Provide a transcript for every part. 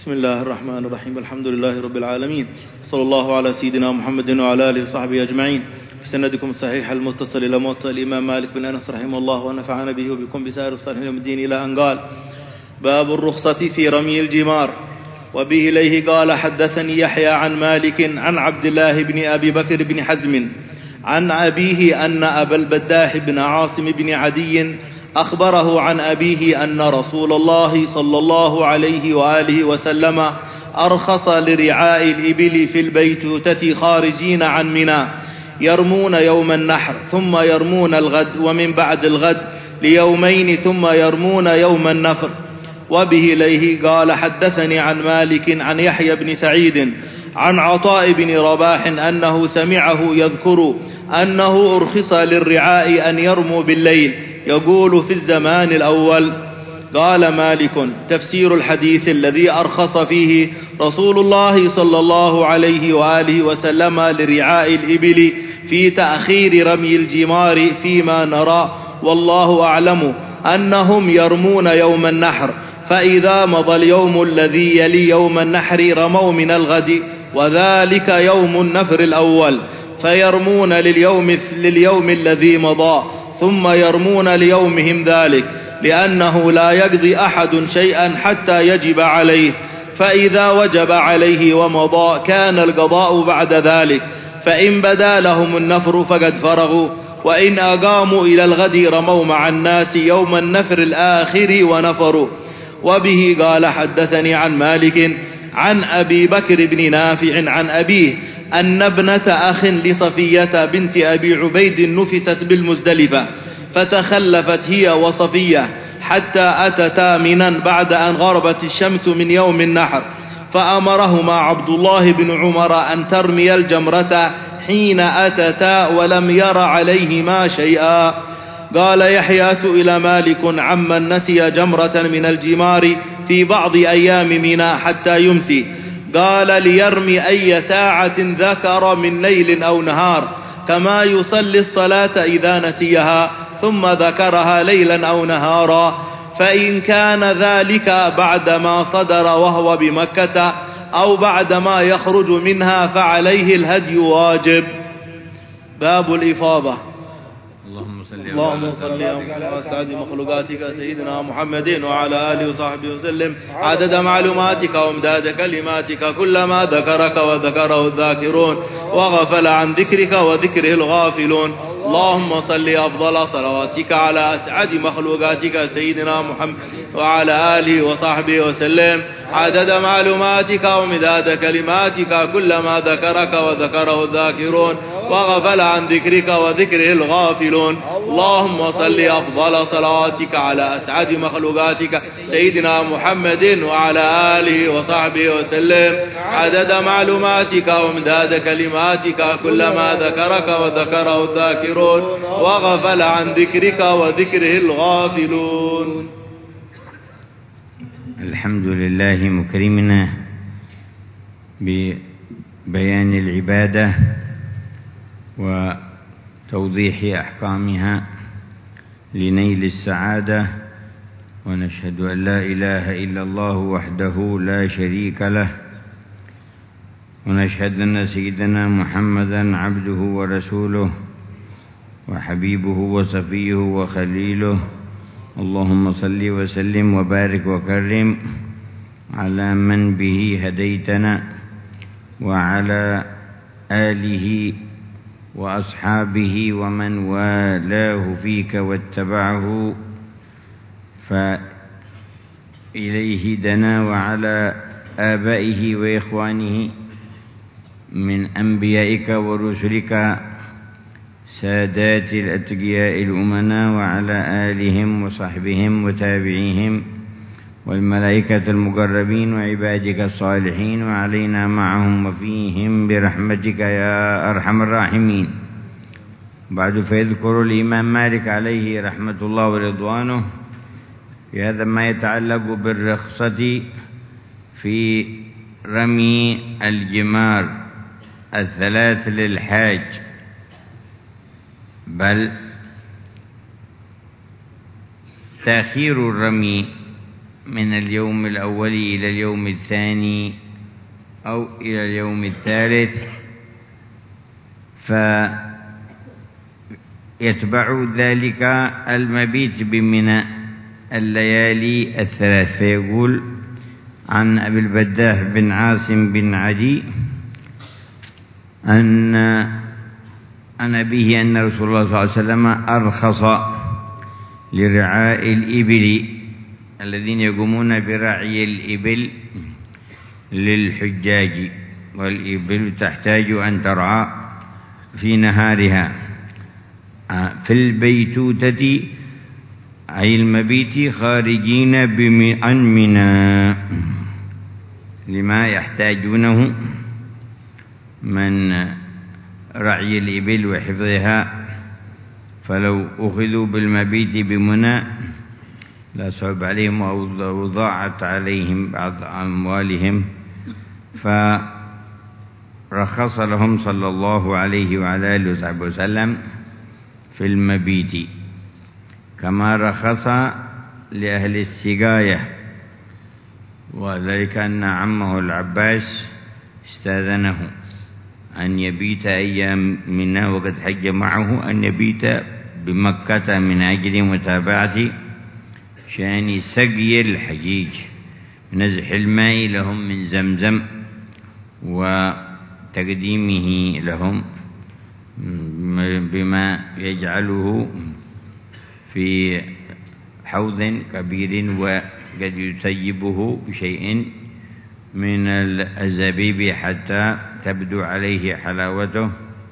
بسم الله الرحمن الرحيم. الحمد لله رب العالمين، صلى الله على سيدنا محمد وعلى آله وصحبه أجمعين. في سندكم الصحيح المتصل إلى موطأ الإمام مالك بن أنس رحمه الله ونفعنا به وبكم بسائر الصالحين يوم الدين، إلى أن قال: باب الرخصة في رمي الجمار. وبه إليه قال: حدثني يحيى عن مالك عن عبد الله بن أبي بكر بن حزم عن أبيه أن أبا البداح بن عاصم بن عدي أخبره عن أبيه أن رسول الله صلى الله عليه وآله وسلم أرخص لرعاء الإبل في البيتوتة خارجين عن منى، يرمون يوم النحر ثم يرمون الغد، ومن بعد الغد ليومين ثم يرمون يوم النفر. وبه إليه قال: حدثني عن مالك عن يحيى بن سعيد عن عطاء بن رباح أنه سمعه يذكر أنه أرخص للرعاء أن يرموا بالليل، يقول في الزمان الأول. قال مالك: تفسير الحديث الذي أرخص فيه رسول الله صلى الله عليه وآله وسلم لرعاء الإبل في تأخير رمي الجمار فيما نرى والله أعلم أنهم يرمون يوم النحر، فإذا مضى اليوم الذي يلي يوم النحر رموا من الغد، وذلك يوم النفر الأول، فيرمون لليوم الذي مضى ثم يرمون ليومهم ذلك، لأنه لا يقضي أحد شيئا حتى يجب عليه، فإذا وجب عليه ومضى كان القضاء بعد ذلك، فإن بدا لهم النفر فقد فرغوا، وإن أقاموا إلى الغد رموا مع الناس يوم النفر الآخر ونفروا. وبه قال: حدثني عن مالك عن أبي بكر بن نافع عن أبيه أن ابنة أخ لصفية بنت أبي عبيد نفست بالمزدلفة، فتخلفت هي وصفية حتى أتتا منا بعد أن غربت الشمس من يوم النحر، فأمرهما عبد الله بن عمر أن ترمي الجمرة حين أتتا ولم ير عليهما شيئا. قال يحيى: سئل مالك عمن نسي جمرة من الجمار في بعض أيام منى حتى يمسي، قال: ليرمي أي ساعة ذكر من ليل أو نهار، كما يصلي الصلاة إذا نسيها ثم ذكرها ليلا أو نهارا، فإن كان ذلك بعدما صدر وهو بمكة أو بعدما يخرج منها فعليه الهدي واجب. باب الإفاضة. اللهم صل على أسعد مخلوقاتك سيدنا محمد وعلى آله وصحبه وسلم عدد معلوماتك وامداد كلماتك، كلما ذكرك وذكره الذاكرون وغفل عن ذكرك وذكره الغافلون. اللهم صل أفضل صلواتك على أسعد مخلوقاتك سيدنا محمد وعلى آله وصحبه وسلم عدد معلوماتك ومداد كلماتك، كلما ذكرك وذكره الذاكرون وغفل عن ذكرك وذكره الغافلون. اللهم صل أفضل صلواتك على أسعد مخلوقاتك سيدنا محمد وعلى آله وصحبه وسلم عدد معلوماتك ومداد كلماتك، كلما ذكرك وذكره الذاكرون وغفل عن ذكرك وذكره الغافلون. الحمد لله مكرمنا ببيان العبادة وتوضيح أحكامها لنيل السعادة، ونشهد أن لا إله إلا الله وحده لا شريك له، ونشهد أن سيدنا محمدا عبده ورسوله وحبيبه وصفيه وخليله. اللهم صل وسلم وبارك وكرم على من به هديتنا وعلى آله وأصحابه ومن والاه فيك واتبعه فإليه دنا، وعلى آبائه وإخوانه من أنبيائك ورسلك سادات الأتقياء الأمناء، وعلى آلهم وصحبهم وتابعيهم والملائكة المقربين وعبادك الصالحين، وعلينا معهم وفيهم برحمتك يا أرحم الراحمين. بعد، فيذكر الإمام مالك عليه رحمة الله ورضوانه في هذا ما يتعلق بالرخصة في رمي الجمار الثلاث للحاج، بل تأخير الرمي من اليوم الأول إلى اليوم الثاني أو إلى اليوم الثالث، فيتبع ذلك المبيت بمنى الليالي الثلاث. فيقول عن أبي البداه بن عاصم بن عدي عن أبيه أن رسول الله صلى الله عليه وسلم أرخص لرعاء الإبل الذين يقومون برعي الإبل للحجاج، والإبل تحتاج أن ترعى في نهارها في البيتوتة أي المبيت خارجين عن منى لما يحتاجونه من رعي الإبل وحفظها. فلو أخذوا بالمبيت بمنى لا صعب عليهم أو ضاعت عليهم بعض أموالهم، فرخص لهم صلى الله عليه وعلى آله وصحبه وسلم في المبيت، كما رخص لأهل السقاية، وذلك أن عمه العباس استاذنه أن يبيت أيام منى وقد حج معه، أن يبيت بمكة من أجل متابعة شأن سقي الحجيج، نزح الماء لهم من زمزم وتقديمه لهم بما يجعله في حوض كبير وقد يسيبه بشيء من الزبيب حتى تبدو عليه حلاوته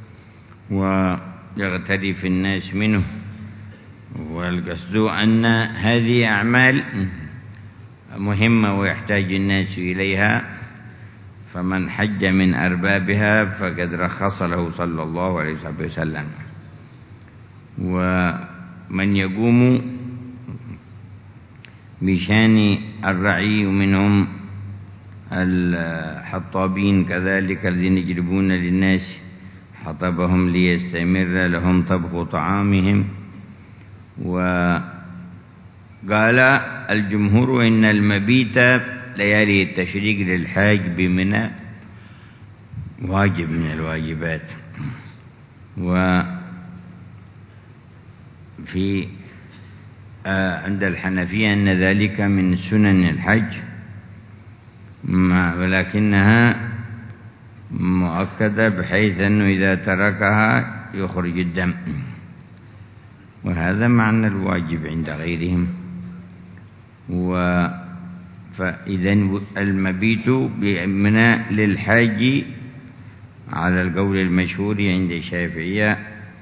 ويغترف الناس منه. والقصد أن هذه أعمال مهمة ويحتاج الناس إليها، فمن حج من أربابها فقد رخص له صلى الله عليه وسلم. ومن يقوم بشان الرعي منهم الحطابين كذلك الذين يجلبون للناس حطبهم ليستمر لهم طبخ طعامهم. وقال الجمهور إن المبيت ليالي التشريق للحاج بمنى واجب من الواجبات، وفي عند الحنفية أن ذلك من سنن الحج، ولكنها مؤكدة بحيث أنه إذا تركها يخرج الدم، وهذا معنى الواجب عند غيرهم. فإذا المبيت بمنى للحاج على القول المشهور عند الشافعية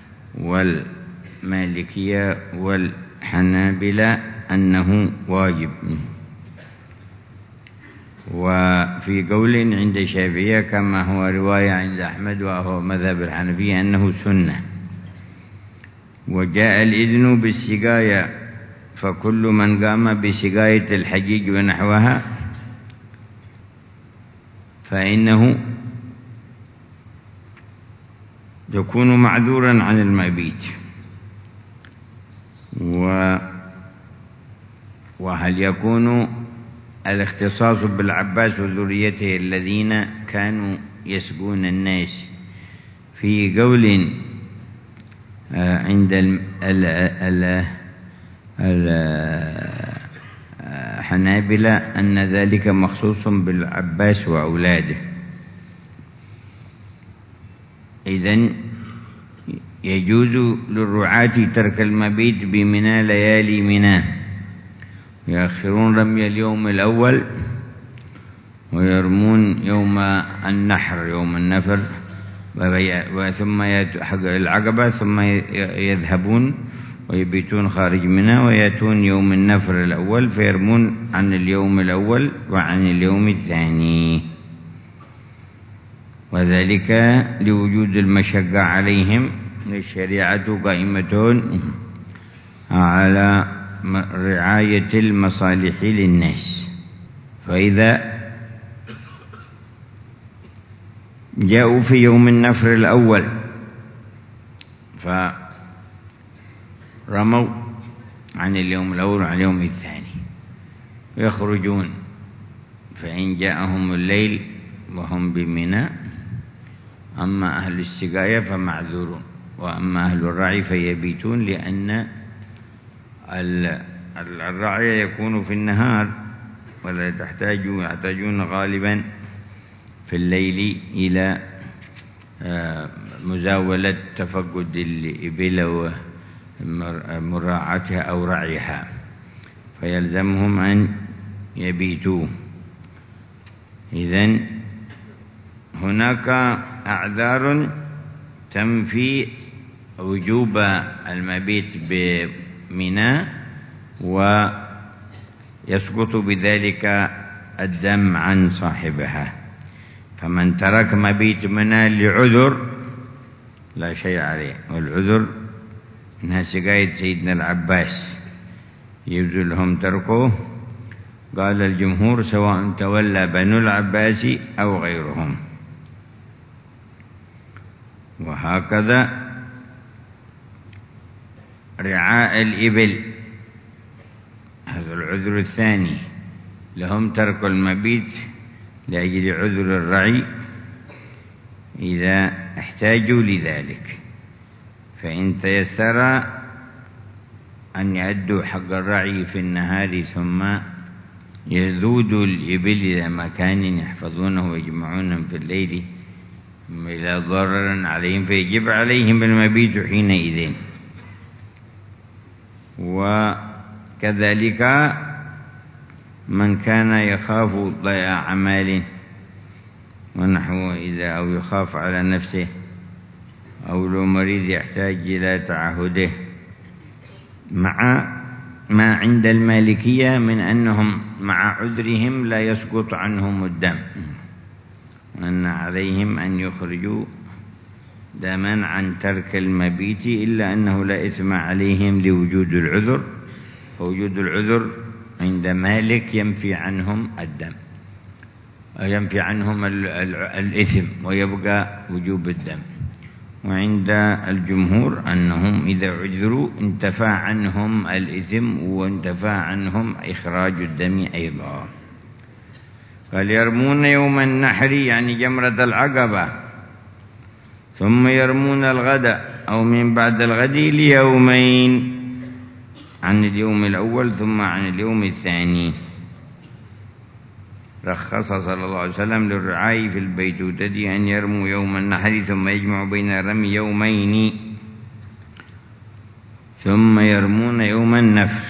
والمالكية والحنابلة أنه واجب، وفي قول عند الشافعية كما هو رواية عند أحمد وهو مذهب الحنفية أنه سنة. وجاء الإذن بالسقاية، فكل من قام بسقاية الحجيج ونحوها فإنه يكون معذورا عن المبيت. وهل يكون الاختصاص بالعباس وذريته الذين كانوا يسقون الناس في قول عند الحنابلة أن ذلك مخصوص بالعباس وأولاده. إذن يجوز للرعاة ترك المبيت بمنى ليالي منى، يؤخرون رمي اليوم الأول ويرمون يوم النحر يوم النفر، ثم حق العقبة، ثم يذهبون ويبيتون خارج منى ويأتون يوم النفر الأول فيرمون عن اليوم الأول وعن اليوم الثاني، وذلك لوجود المشقة عليهم. الشريعة قائمة على رعاية المصالح للناس، فإذا جاءوا في يوم النفر الأول فرموا عن اليوم الأول وعن اليوم الثاني، يخرجون، فإن جاءهم الليل وهم بمنى، أما أهل السقاية فمعذورون، وأما أهل الرعي فيبيتون، لأن الرعي يكون في النهار، ولا يحتاجون غالبا في الليل إلى مزاولة تفقد الإبل ومراعاتها أو رعيها، فيلزمهم أن يبيتوا. إذن هناك أعذار تنفي وجوب المبيت بمنى، ويسقط بذلك الدم عن صاحبها. فمن ترك مبيت منى لعذر لا شيء عليه، والعذر منها سقاية سيدنا العباس يجوز لهم تركه. قال الجمهور سواء تولى بنو العباس أو غيرهم. وهكذا رعاء الإبل، هذا العذر الثاني، لهم ترك المبيت لأجل عذر الرعي إذا احتاجوا لذلك، فإن تيسر أن يؤدوا حق الرعي في النهار ثم يذودوا الإبل إلى مكان يحفظونه ويجمعونهم في الليل إلى ضرر عليهم، فيجب عليهم المبيت حينئذ. وكذلك من كان يخاف ضياع مال ونحوه أو يخاف على نفسه، أو لو مريض يحتاج إلى تعهده، مع ما عند المالكية من أنهم مع عذرهم لا يسقط عنهم الدم، وأن عليهم أن يخرجوا دما عن ترك المبيت، إلا أنه لا إثم عليهم لوجود العذر، فوجود العذر عند مالك ينفي عنهم الدم، ينفي عنهم الإثم، ويبقى وجوب الدم. وعند الجمهور أنهم إذا عذروا انتفى عنهم الإثم وانتفى عنهم إخراج الدم أيضا. قال يرمون يوم النحر يعني جمرة العقبة، ثم يرمون الغد أو من بعد الغد ليومين، عن اليوم الأول ثم عن اليوم الثاني. رخص صلى الله عليه وسلم للرعاي في البيتوتة أن يرموا يوم النحر ثم يجمع بين الرمي يومين، ثم يرمون يوم النفر،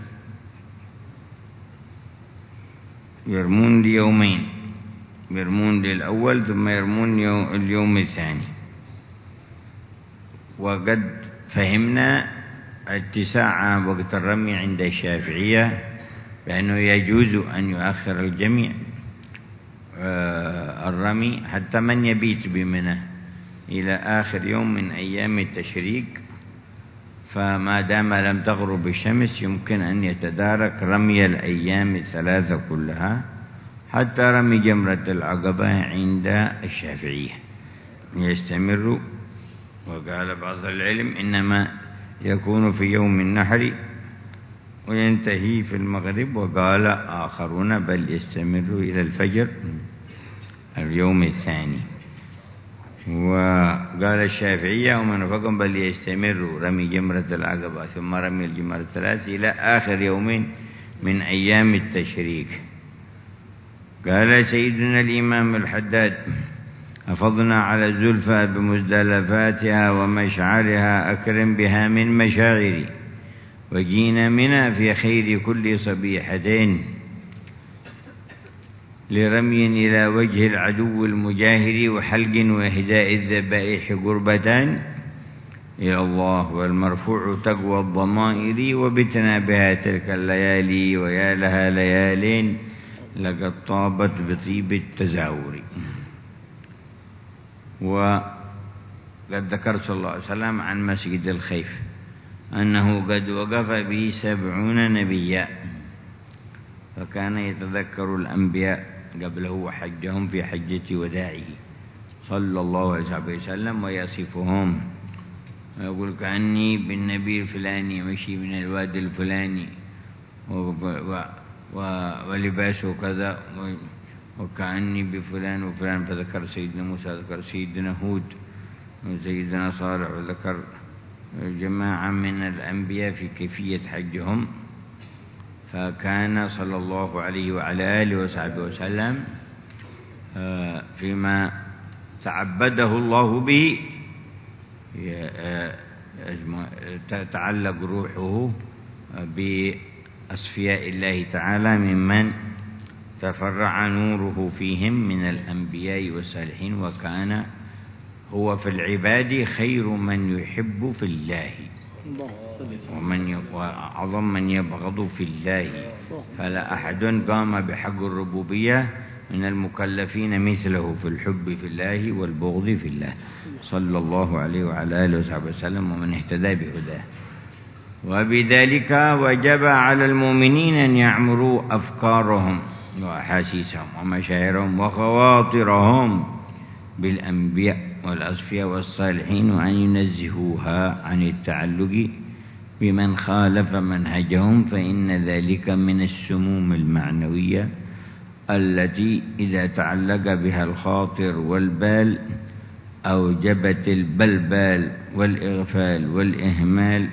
يرمون ليومين، يرمون للأول ثم يرمون اليوم الثاني. وقد فهمنا اتساع وقت الرمي عند الشافعية بأنه يجوز أن يؤخر الجميع الرمي حتى من يبيت بمنى إلى آخر يوم من أيام التشريق، فما دام لم تغرب الشمس يمكن أن يتدارك رمي الأيام الثلاثة كلها حتى رمي جمرة العقبة عند الشافعية يستمر. وقال بعض العلم إنما يكون في يوم النحر وينتهي في المغرب، وقال آخرون بل يستمر إلى الفجر اليوم الثاني. وقال الشافعية ومن فقهم بل يستمر رمي جمرة العقبة ثم رمي الجمرة الثلاث إلى آخر يوم من أيام التشريق. قال سيدنا الإمام الحداد أفضنا على الزلفى بمزدلفاتها ومشعرها أكرم بها من مشاعري، وجينا منا في خير كل صبيحتين لرمي إلى وجه العدو المجاهر، وحلق وإهداء الذبائح قربتان إلى الله، والمرفوع تقوى الضمائر، وبتنا بها تلك الليالي ويا لها ليالين لقد طابت بطيب التزاور. وقد ذكر صلى الله عليه وسلم عن مسجد الخيف أنه قد وقف به 70 نبيا، فكان يتذكر الأنبياء قبله وحجهم في حجة وداعه صلى الله عليه وسلم ويصفهم ويقول كأني بالنبي الفلاني مشي من الوادي الفلاني ولباسه كذا، وكأني بفلان وفلان، فذكر سيدنا موسى، ذكر سيدنا هود وسيدنا صالح، وذكر جماعة من الأنبياء في كيفية حجهم. فكان صلى الله عليه وعلى آله وصحبه وسلم فيما تعبده الله به تتعلق روحه بأصفياء الله تعالى ممن تفرع نوره فيهم من الأنبياء والصالحين، وكان هو في العباد خير من يحب في الله وأعظم من يبغض في الله، فلا أحد قام بحق الربوبية من المكلفين مثله في الحب في الله والبغض في الله، صلى الله عليه وعلى آله وصحبه وسلم ومن اهتدى بهداه. وبذلك وجب على المؤمنين أن يعمروا أفكارهم وأحاسيسهم ومشاعرهم وخواطرهم بالأنبياء والأصفياء والصالحين، وأن ينزهوها عن التعلق بمن خالف منهجهم، فإن ذلك من السموم المعنوية التي إذا تعلق بها الخاطر والبال أوجبت البلبال والإغفال والإهمال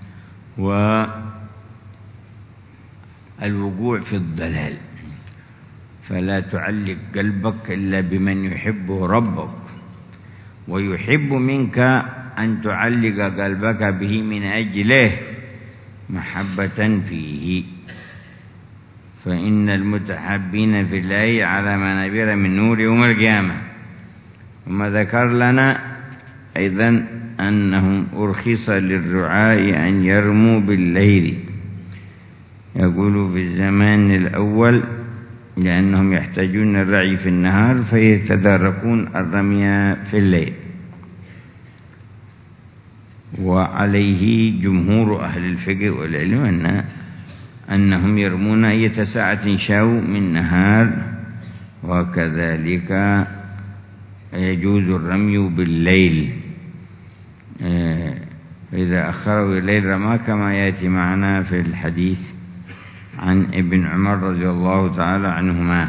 والوقوع في الضلال. فلا تعلق قلبك إلا بمن يحبه ربك، ويحب منك أن تعلق قلبك به من أجله محبة فيه، فإن المتحبين في الله على منابر من نور يوم القيامة. ثم ذكر لنا أيضا أنهم أرخص للرعاء أن يرموا بالليل، يقول في الزمان الأول لأنهم يحتاجون الرعي في النهار فيتداركون الرمي في الليل. وعليه جمهور أهل الفقه والعلم أنهم يرمون أية ساعة شاءوا من نهار، وكذلك يجوز الرمي بالليل إذا أخروا الليل رمى، كما يأتي معنا في الحديث عن ابن عمر رضي الله تعالى عنهما.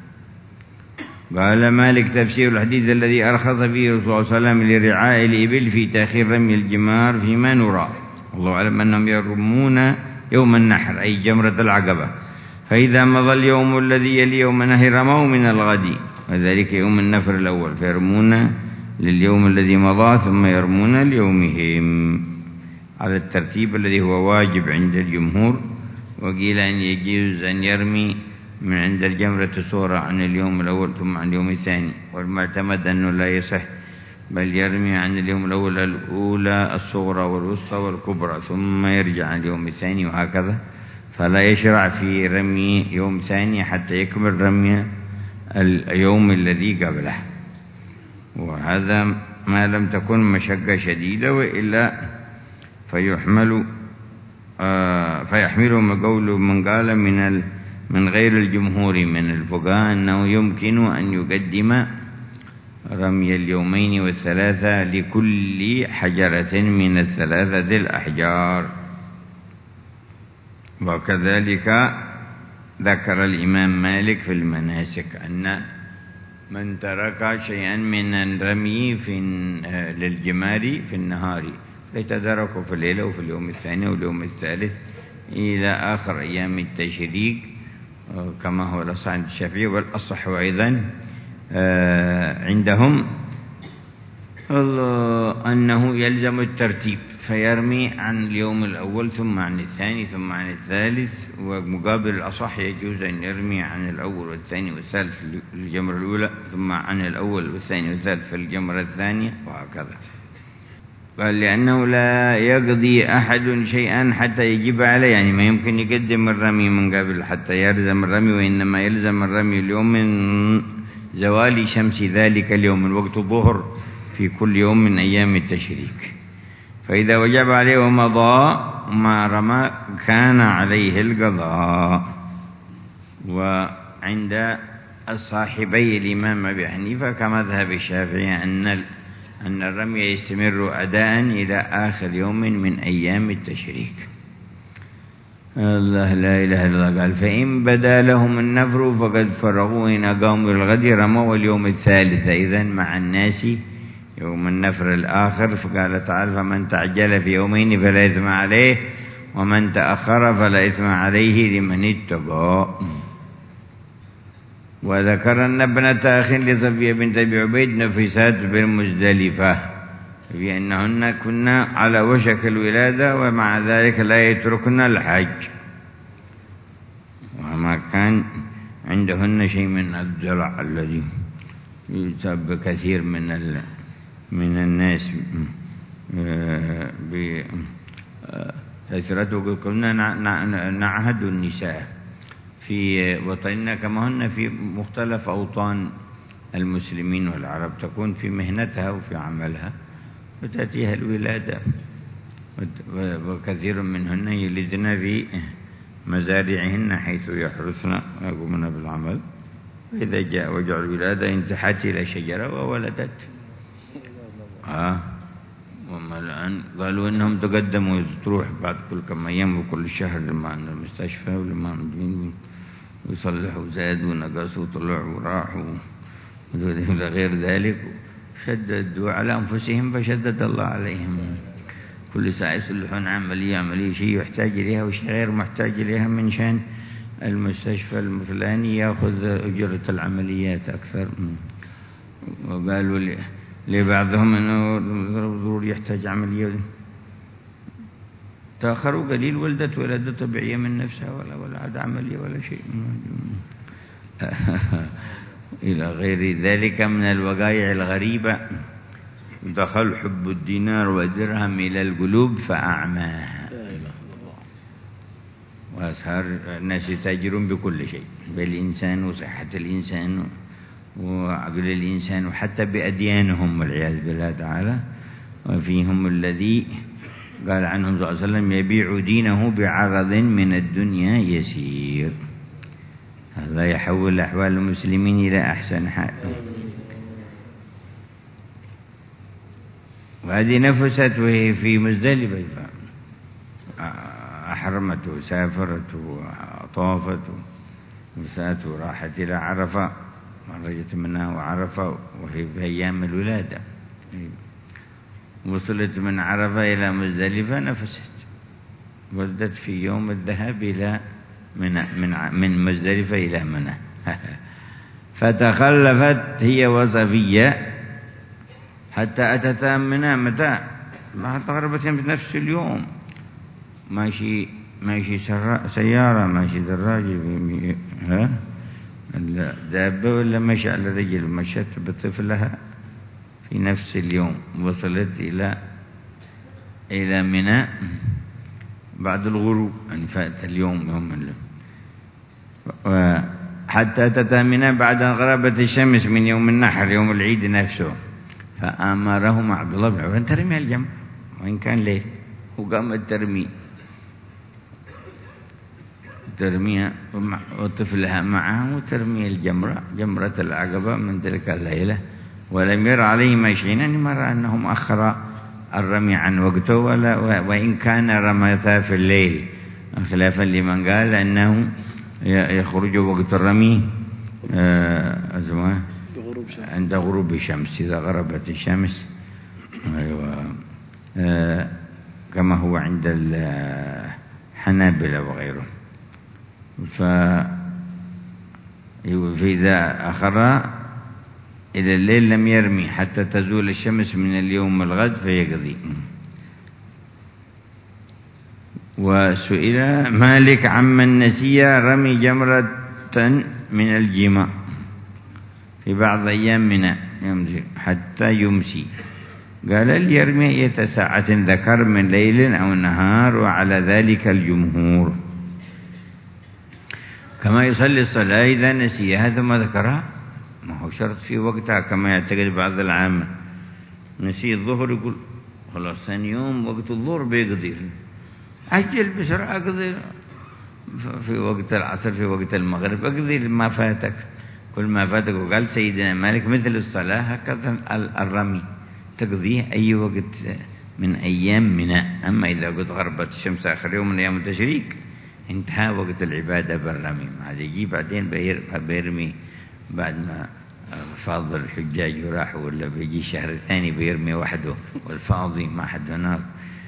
قال مالك تفسير الحديث الذي أرخص فيه رسول الله صلى الله عليه وسلم لرعاء الإبل في تأخير رمي الجمار فيما نرى، الله أعلم أنهم يرمون يوم النحر أي جمرة العقبة، فإذا مضى اليوم الذي يلي يوم النحر رموا من الغد، وذلك يوم النفر الأول، فيرمون لليوم الذي مضى ثم يرمون ليومهم على الترتيب الذي هو واجب عند الجمهور. وقيل أن يجوز أن يرمي من عند الجمرة الصغرى عن اليوم الأول ثم عن اليوم الثاني، والمعتمد أنه لا يصح، بل يرمي عن اليوم الأول الأولى الصغرى والوسطى والكبرى ثم يرجع عن اليوم الثاني، وهكذا، فلا يشرع في رمي يوم ثاني حتى يكمل رمي اليوم الذي قبله. وهذا ما لم تكن مشقة شديدة، وإلا فيحملهم قول من قال من غير الجمهور من الفقهاء أنه يمكن أن يقدم رمي اليومين والثلاثة لكل حجرة من الثلاثة الأحجار. وكذلك ذكر الإمام مالك في المناسك أن من ترك شيئا من الرمي للجمار في النهار فيتداركه في الليلة وفي اليوم الثاني واليوم الثالث إلى آخر أيام التشريق، كما هو الأصح عند الشافعي. والأصح أيضا عندهم أنه يلزم الترتيب، فيرمي عن اليوم الأول ثم عن الثاني ثم عن الثالث، ومقابل الأصح يجوز أن يرمي عن الأول والثاني والثالث في الجمرة الأولى ثم عن الأول والثاني والثالث في الجمرة الثانية، وهكذا. قال لأنه لا يقضي أحد شيئا حتى يجب عليه، يعني ما يمكن يقدم الرمي من قبل حتى يلزم الرمي، وإنما يلزم الرمي اليوم من زوال شمس ذلك اليوم من وقت الظهر في كل يوم من أيام التشريق. فإذا وجب عليه ومضى ما رمى كان عليه القضاء. وعند الصاحبي الإمام أبي حنيفة كمذهب الشافعي أن الرمي يستمر أداء إلى آخر يوم من أيام التشريق. الله لا إله إلا الله قال فإن بدا لهم النفر فقد فرغوا إن أقاموا الغد رموا اليوم الثالث. إذن مع الناس يوم النفر الآخر. فقال تعالى فمن تعجل في يومين فلا إثم عليه ومن تأخر فلا إثم عليه لمن اتقى. وذكر أن ابنة أخ لصفية بنت أبي عبيد نفسات بالمزدلفة في أنهن كنا على وشك الولادة ومع ذلك لا يتركن الحج، وما كان عندهن شيء من الدلع الذي يسبب كثير من الناس بكثرته. كنا نعهد النساء في وطننا كما هن في مختلف أوطان المسلمين والعرب تكون في مهنتها وفي عملها وتأتيها الولادة، وكثير منهن يلدن في مزارعهن حيث يحرثن ويقومن بالعمل. وإذا جاء وجع الولادة انتحت إلى شجرة وولدت. وما الآن قالوا إنهم تقدموا تروح بعد كل كم أيام وكل شهر لما المستشفى ولما ويصلحوا زادوا ونقصوا وطلعوا وراحوا إلى غير ذلك. شددوا على أنفسهم فشدد الله عليهم. كل ساعة يصلحون عملية شيء يحتاج إليها وشيء غير محتاج إليها من شان المستشفى الفلاني يأخذ أجرة العمليات أكثر. وقالوا لبعضهم أنه ضروري يحتاج عملية، تأخروا قليل ولدت ولادة طبيعية من نفسها ولا عاد عملية ولا شيء إلى غير ذلك من الوقائع الغريبة. دخل حب الدينار والدرهم إلى القلوب فأعماها، وأصهر الناس يتاجرون بكل شيء، بالإنسان وصحة الإنسان وعقل الإنسان وحتى بأديانهم والعياذ بالله تعالى. وفيهم الذي قال عنهم صلى الله عليه وسلم يبيع دينه بعرض من الدنيا يسير. هذا يحول أحوال المسلمين إلى أحسن حال. وهذه نفست وهي في مزدلفة، أحرمت وسافرت وطافت وسات وراحت إلى عرفة، خرجت منها وعرفة وهي في أيام الولادة. وصلت من عرفة إلى مزدلفة نفست، ولدت في يوم الذهاب إلى من مزدلفة إلى منى. فتخلفت هي وصفية حتى أتتا منى متى ما تقربت في نفس اليوم. ماشي سيارة، ماشي دراجة، دابة ولا مشى على رجل، مشت بطفلها في نفس اليوم. وصلت إلى منى بعد الغروب، يعني فات اليوم يوم حتى تتا منى بعد أن غربت الشمس من يوم النحر يوم العيد نفسه. فأمرهم عبد الله بن عمر أن ترمي الجمر وإن كان ليل، وقامت ترميها وطفلها معها وترمي الجمرة، جمرة العقبة من تلك الليلة. ولم ير عليهما شيئا، يعني ما رأى أنه مؤخر الرمي عن وقته وإن كان رميتا في الليل، خلافا لمن قال أنه يخرج وقت الرمي عند غروب الشمس إذا غربت الشمس. كما هو عند الحنابلة وغيره. فإذا أخر إلى الليل لم يرمي حتى تزول الشمس من اليوم الغد فيقضي. وسئل مالك عمن نسي رمي جمرة من الجماع في بعض أيام منى حتى يمسي، قال ليرمي أية ساعة ذكر من ليل أو نهار، وعلى ذلك الجمهور. كما يصلي الصلاة إذا نسيها ثم ذكرها، ما هو شرط في وقتها كما يعتقد بعض العامة. نسي الظهر يقول خلاص ثاني يوم وقت الظهر بيقضي، أجل بسرعة أقضي في وقت العصر، في وقت المغرب أقضي ما فاتك، كل ما فاتك. وقال سيدنا مالك مثل الصلاة هكذا الرمي تقضيه أي وقت من أيام منى. أما إذا قد غربت الشمس آخر يوم من أيام التشريق انتهى وقت العبادة بالرمي، هذا يجي بعدين بيرمي بعد ما فاض الحجاج وراحوا، ولا بيجي شهر ثاني بيرمي وحده والفاضي ما حد هناك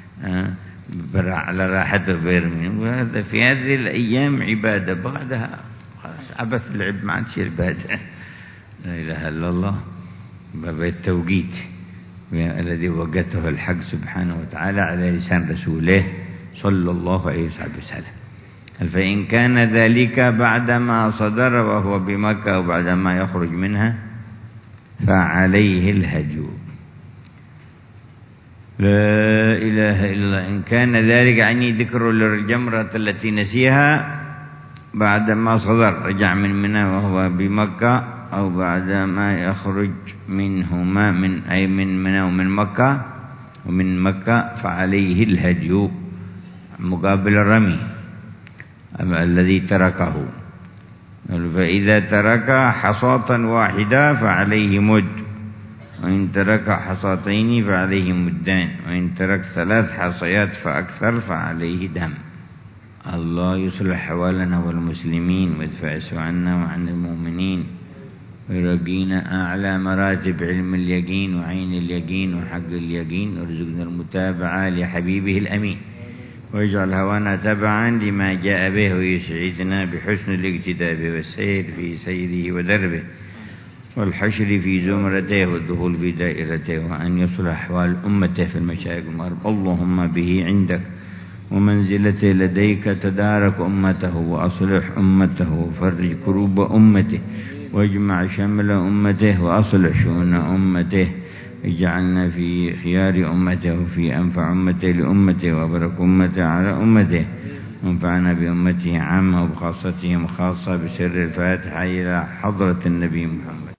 على راحته بيرمي. وهذا في هذه الأيام عبادة، بعدها خلاص عبث العب ما عادش عبادة. لا إله إلا الله. باب التوقيت الذي وقته الحق سبحانه وتعالى على لسان رسوله صلى الله عليه وسلم. فإن كان ذلك بعدما صدر وهو بمكة أو بعدما يخرج منها فعليه الهدي. لا إله إلا الله. إن كان ذلك يعني ذكر الجمرة التي نسيها بعدما صدر، رجع من منى وهو بمكة أو بعدما يخرج منهما أي من منى ومن مكة ومن مكة فعليه الهدي مقابل الرمي الذي تركه. فإذا ترك حصاة واحدة فعليه مد، وإن ترك حصاتين فعليه مدان، وإن ترك 3 حصيات فأكثر فعليه دم. الله يصلح حوالنا والمسلمين ويدفع سوء عنا وعن المؤمنين ويرقينا أعلى مراتب علم اليقين وعين اليقين وحق اليقين، وارزقنا المتابعة لحبيبه الأمين، ويجعل هوانا تبعا لما جاء به، ويسعدنا بحسن الاقتداء به والسير في سيره ودربه والحشر في زمرته والدخول في دائرته، وأن يصلح أحوال أمته في المشايخ والمغرب. اللهم به عندك ومنزلته لديك تدارك أمته وأصلح أمته وفرج كروب أمته واجمع شمل أمته وأصلح شؤون أمته، اجعلنا في خيار أمته وفي أنفع أمته لأمته وأبرك أمته على أمته، وانفعنا بأمته عامة وبخاصتهم خاصة بسر الفاتحة إلى حضرة النبي محمد.